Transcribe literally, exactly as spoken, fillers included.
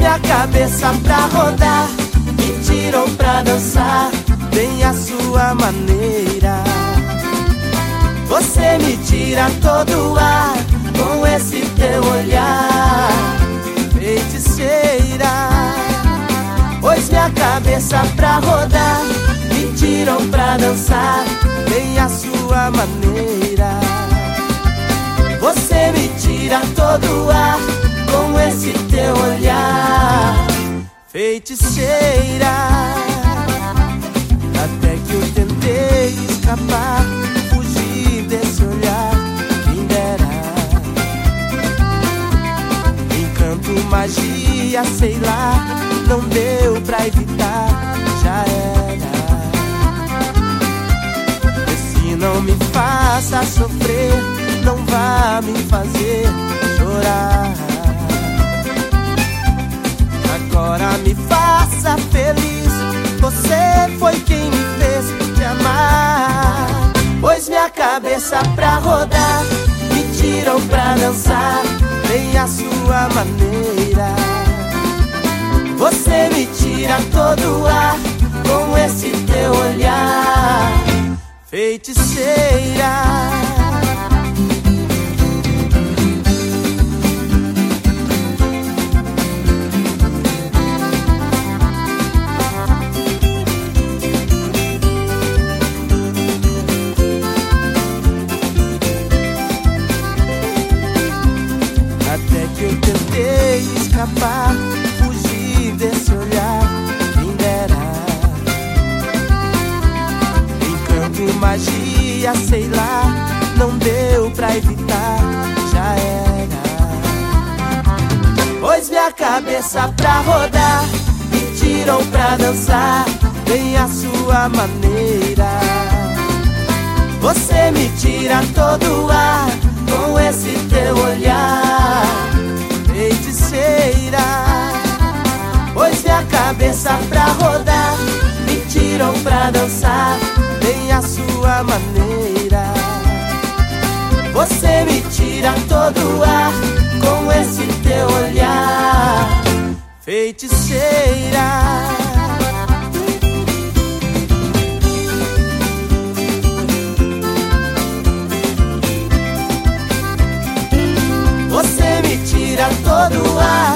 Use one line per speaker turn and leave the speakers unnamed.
minha cabeça pra rodar, me tiram pra dançar, bem à sua maneira. Você me tira todo o ar com esse teu olhar, feiticeira. Pois minha cabeça pra rodar, me tiram pra dançar, bem à sua maneira. Você me tira todo o ar com esse teu olhar, feiticeira. Até que eu tentei escapar, fugir desse olhar, quem dera. Encanto, magia, sei lá, não deu pra evitar, já era. Esse não me faça sofrer, não vá me fazer chorar. Agora me faça feliz, você foi quem me fez te amar. Pois minha cabeça pra rodar, me tiram pra dançar, bem à sua maneira. Você me tira todo o ar com esse teu olhar, feiticeira. Até que eu tentei escapar, fugir desse olhar, quem dera. Encanto, magia, sei lá, não deu pra evitar, já era. Pois minha cabeça pra rodar, me tiram pra dançar, bem à sua maneira. Você me tira todo o ar com esse teu olhar, feiticeira. Pois minha cabeça pra rodar, me tiram pra dançar, bem à sua maneira. Você me tira todo o ar com esse teu olhar, feiticeira. Você me tira todo o ar